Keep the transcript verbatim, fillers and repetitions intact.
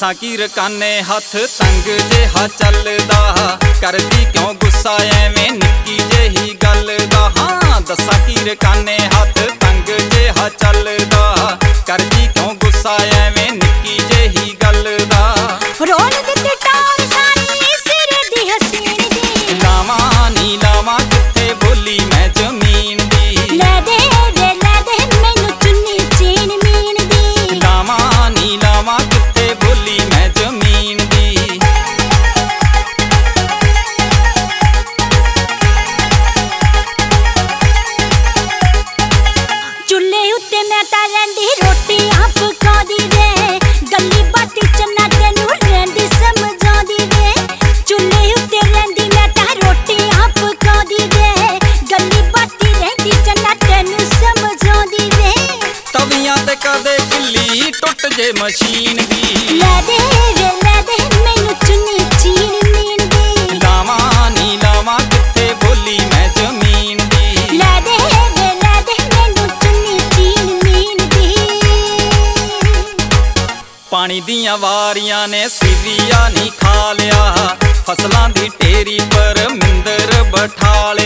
दसा की रकाने हथ तंग जिहा चलदा, करदी क्यों गुस्सा एवें निक्की जेही गल दा। हाँ दसा की रकाने हथ तंग जिहा चलदा, करदी क्यों गुस्सा एवें निक्की जेही गल दा। रोल दित्ती टार सारी सिर दी हसीन दी, लावा नी लावा कित्थे बोली मैं जमीन दी। लै दे वे लै दे मैनू चुन्नी चीन मीन दी, लावा नी लावा कित्थे बोली मैं जमीन दी। चुल्हे उत्ते मैं तां रैंदी रोटियां पकांदी वे, गल्ली बाती च ना तैनू रैंदी समझांदी वे। चुल्हे उत्ते रैंदी मैं तां रोटियां पकांदी वे, गल्ली बाती रैंदी च ना तैनू समझांदी वे। तवियां ते कदे किल्ली टुट जे मशीन दी, लै दे वे लै दे मैनू चुन्नी चीन मीन दी, लावा नी लावा कित्थे बोली मैं जमीन दी। लै दे वे लै दे मैनू चुन्नी चीन मीन दी। पानी दियां वारियां ने सिरिया नी खा लिया, फसलां दी ढेरी पर मिंदर बठा लिया।